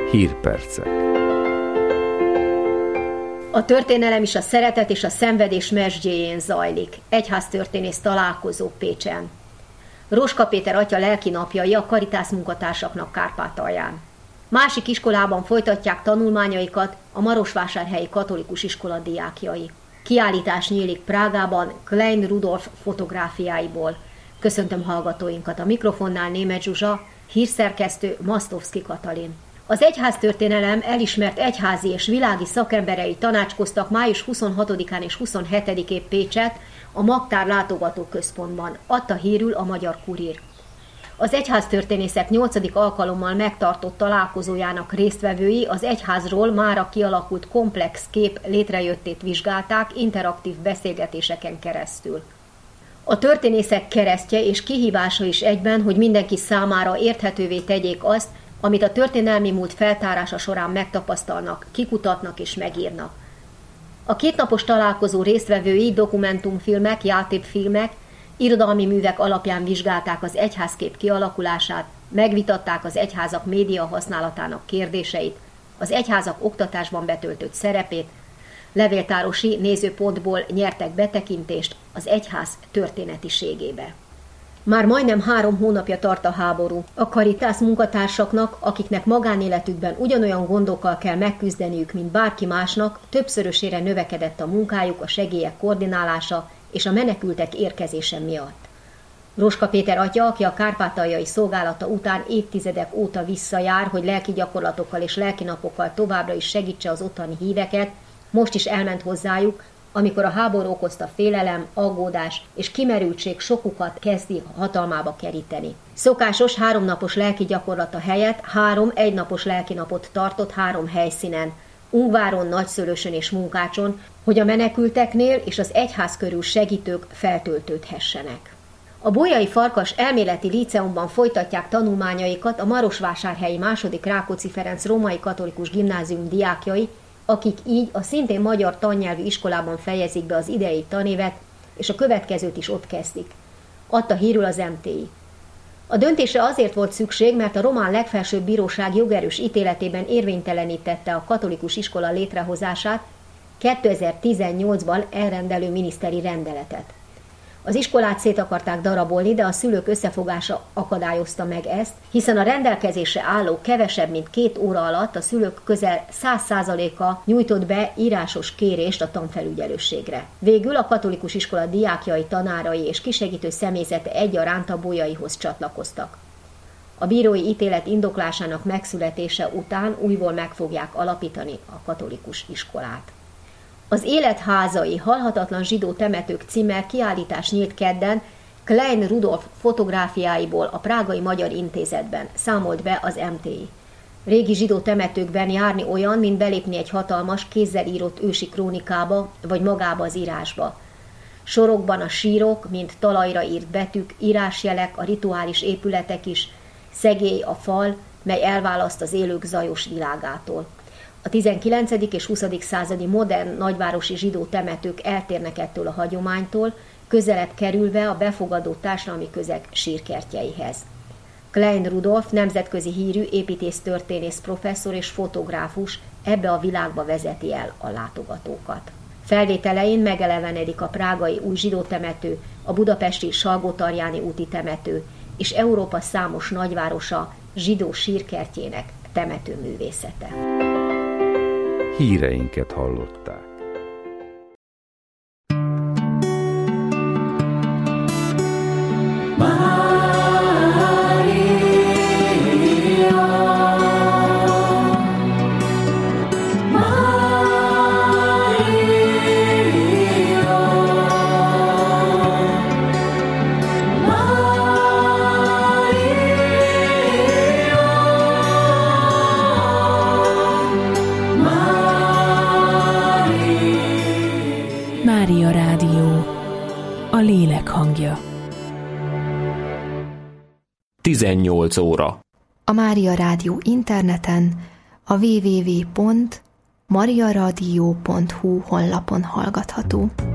Hírpercek. A történelem is a szeretet és a szenvedés mesdjéjén zajlik. Egyháztörténész találkozó Pécsen. Roska Péter atya lelkinapjai a Caritas munkatársaknak Kárpátalján. Másik iskolában folytatják tanulmányaikat a Marosvásárhelyi Katolikus Iskola diákjai. Kiállítás nyílik Prágában Klein Rudolf fotográfiáiból. Köszöntöm hallgatóinkat, a mikrofonnál Németh Zsuzsa, hírszerkesztő Masztovszky Katalin. Az egyháztörténelem elismert egyházi és világi szakemberei tanácskoztak május 26-án és 27-én Pécset a Magtár látogatóközpontban, adta hírül a Magyar Kurír. Az egyháztörténészek 8. alkalommal megtartott találkozójának résztvevői az egyházról mára kialakult komplex kép létrejöttét vizsgálták interaktív beszélgetéseken keresztül. A történészek keresztje és kihívása is egyben, hogy mindenki számára érthetővé tegyék azt, amit a történelmi múlt feltárása során megtapasztalnak, kikutatnak és megírnak. A kétnapos találkozó résztvevői dokumentumfilmek, játékfilmek, irodalmi művek alapján vizsgálták az egyházkép kialakulását, megvitatták az egyházak média használatának kérdéseit, az egyházak oktatásban betöltött szerepét, levéltárosi nézőpontból nyertek betekintést az egyház történetiségébe. Már majdnem 3 hónapja tart a háború. A Caritas munkatársaknak, akiknek magánéletükben ugyanolyan gondokkal kell megküzdeniük, mint bárki másnak, többszörösére növekedett a munkájuk, a segélyek koordinálása és a menekültek érkezése miatt. Roska Péter atya, aki a kárpátaljai szolgálata után évtizedek óta visszajár, hogy lelki gyakorlatokkal és lelkinapokkal továbbra is segítse az ottani híveket, most is elment hozzájuk, amikor a háború okozta félelem, aggódás és kimerültség sokukat kezdi hatalmába keríteni. Szokásos 3 napos lelki gyakorlata helyett 3 egynapos lelkinapot tartott 3 helyszínen, Ungváron, Nagyszőlősön és Munkácson, hogy a menekülteknél és az egyház körül segítők feltöltődhessenek. A Bolyai Farkas Elméleti Líceumban folytatják tanulmányaikat a Marosvásárhelyi II. Rákóczi Ferenc Római Katolikus Gimnázium diákjai, akik így a szintén magyar tannyelvű iskolában fejezik be az idei tanévet, és a következőt is ott kezdik. Adta hírül az MTI. A döntésre azért volt szükség, mert a román legfelsőbb bíróság jogerős ítéletében érvénytelenítette a katolikus iskola létrehozását 2018-ban elrendelő miniszteri rendeletet. Az iskolát szét akarták darabolni, de a szülők összefogása akadályozta meg ezt, hiszen a rendelkezésre álló kevesebb mint 2 óra alatt a szülők közel 100%-a nyújtott be írásos kérést a tanfelügyelőségre. Végül a katolikus iskola diákjai, tanárai és kisegítő személyzete egyaránt a Bolyaihoz csatlakoztak. A bírói ítélet indoklásának megszületése után újból meg fogják alapítani a katolikus iskolát. Az Életházai halhatatlan zsidó temetők címmel kiállítás nyílt kedden Klein Rudolf fotográfiáiból a Prágai Magyar Intézetben, számolt be az MTI. Régi zsidó temetőkben járni olyan, mint belépni egy hatalmas, kézzel írott ősi krónikába, vagy magába az írásba. Sorokban a sírok, mint talajra írt betűk, írásjelek, a rituális épületek is, szegély a fal, mely elválaszt az élők zajos világától. A 19. és 20. századi modern nagyvárosi zsidó temetők eltérnek ettől a hagyománytól, közelebb kerülve a befogadó társadalmi közeg sírkertjeihez. Klein Rudolf nemzetközi hírű építésztörténész professzor és fotográfus ebbe a világba vezeti el a látogatókat. Felvételein megelevenedik a prágai új zsidó temető, a budapesti Salgótarjáni úti temető és Európa számos nagyvárosa zsidó sírkertjének temetőművészete. Híreinket hallották. Mária Rádió, a lélek hangja. 18 óra. A Mária Rádió interneten a www.mariaradio.hu honlapon hallgatható.